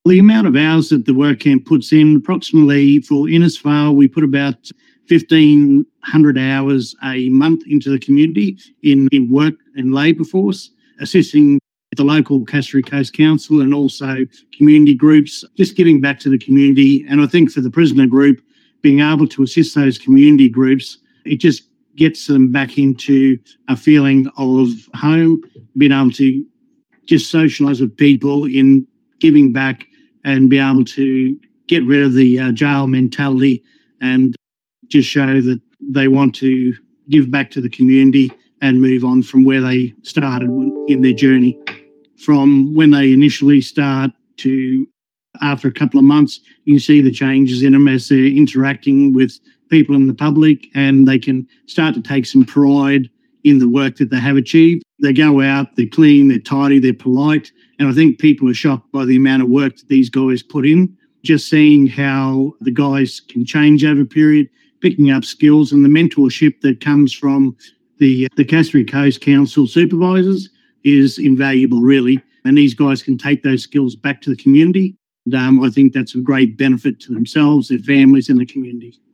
The amount of hours that the work camp puts in, approximately for Innisfail, we put about 1,500 hours a month into the community in work and labour force, assisting the local Cassowary Coast Council and also community groups, just giving back to the community. And I think for the prisoner group, being able to assist those community groups, it just gets them back into a feeling of home, being able to just socialise with people in giving back and be able to get rid of the jail mentality and just show that they want to give back to the community and move on from where they started in their journey. From when they initially start to after a couple of months, you can see the changes in them as they're interacting with people in the public, and they can start to take some pride in the work that they have achieved. They go out, they're clean, they're tidy, they're polite. And I think people are shocked by the amount of work that these guys put in. Just seeing how the guys can change over a period, picking up skills, and the mentorship that comes from the Cassowary Coast Council supervisors is invaluable, really. And these guys can take those skills back to the community. And I think that's a great benefit to themselves, their families, and the community.